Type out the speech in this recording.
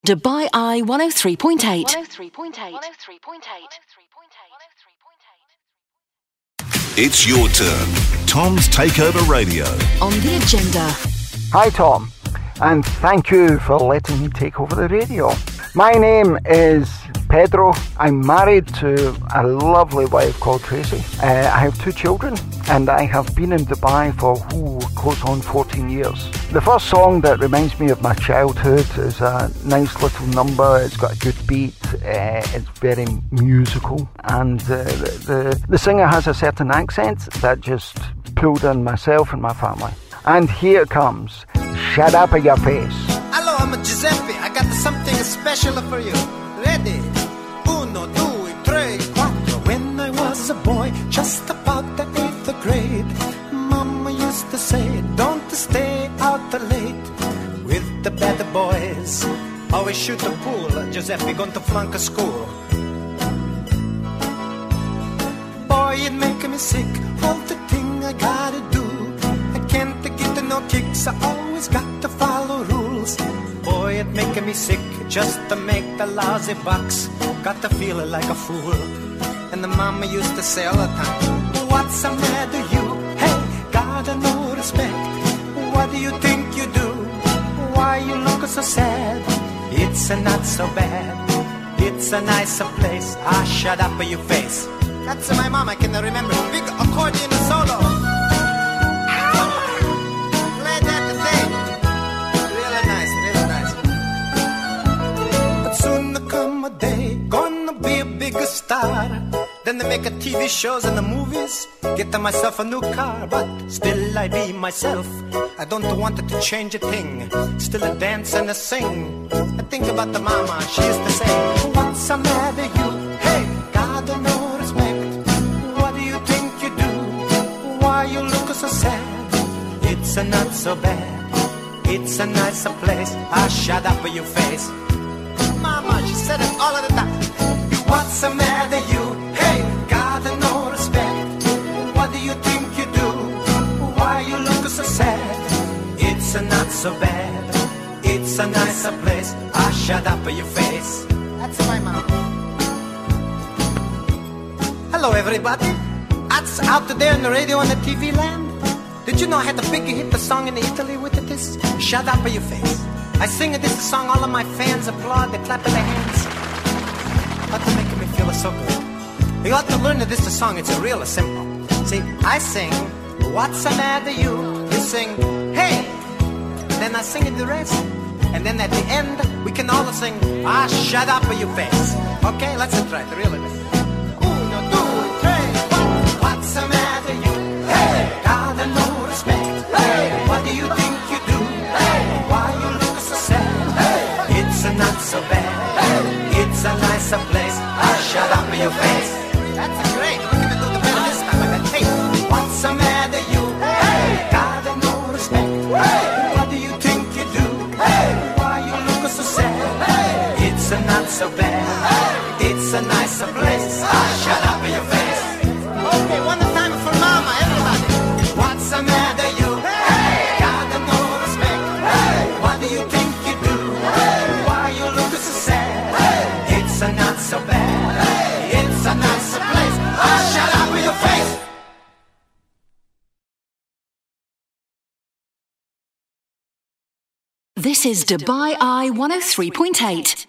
Dubai Eye 103.8. It's your turn. Tom's Takeover Radio. On the agenda. Hi Tom, and thank you for letting me take over the radio. My name is Pedro. I'm married to a lovely wife called Tracy. I have 2 children, and I have been in Dubai for close on 14 years. The first song that reminds me of my childhood is a nice little number. It's got a good beat. It's very musical, and the singer has a certain accent that just pulled in myself and my family. And here it comes. Shut up in your face. Hello, I'm Giuseppe. I got something special for you. Ready? 1, 2, 3, 4. When I was a boy, just about the 8th grade, Mama used to say, don't stay out late with the bad boys. Always shoot the pool. Giuseppe going to flunk a school. Boy, it make me sick. All the thing I gotta do. I can't get no kicks. I always got to follow rules. Boy, it make me sick just to make the lousy bucks. Got to feel like a fool. And the mama used to say all the time, what's the matter you? Hey, gotta no respect. What do you think you do? Why you look so sad? It's not so bad. It's a nicer place. Ah, shut up your face. That's my mom, I can remember. Big accordion solo. Play that thing. Really nice, really nice. But soon there come a day, gonna be a big star. Then they make a TV shows and the movies. Get myself a new car, but still I be myself. I don't want it to change a thing. Still a dance and a sing. I think about the mama, she used to say, what's the matter you? Hey, God no respect. What do you think you do? Why you look so sad? It's not so bad. It's a nicer place. Ah, shut up your face. Mama, she said it all of the time. What's the matter you? Hey, God no respect. What do you think you do? Why you look so sad? It's not so bad. It's a nicer place. Ah, shut up your face. That's my mom. Hello everybody. That's out there on the radio and the TV land. Did you know I had a big hit the song in Italy with this? Shut up your face. I sing this song, all of my fans applaud, they clap their hands. But to make me feel so good. You ought to learn this song, it's real simple. See, I sing, what's the matter you? You sing, hey. Then I sing the rest. And then at the end, we can all sing, ah, shut up your face. Okay, let's try it, really. 1, 2, 3, 4. What's the matter you? Hey, God no respect. Hey, what do you think you do? Hey, why you look so sad? Hey, it's not so bad. Hey, it's a nicer place. Ah, shut up your face. That's great. We're gonna do the better this time. I got tape. What's the matter you? Hey, God no respect. Hey, what do you think you do? Hey, why you look so sad? Hey, it's not so bad. Hey, it's a nicer place. Ah, shut up your face. Okay, one time for mama, everybody. What's the matter you? Hey, God no respect. Hey, what do you think you do? Hey, why you look so sad? Hey, it's not so bad. Hey, it's a nicer place. Ah, shut up your face. This is Dubai Eye 103.8.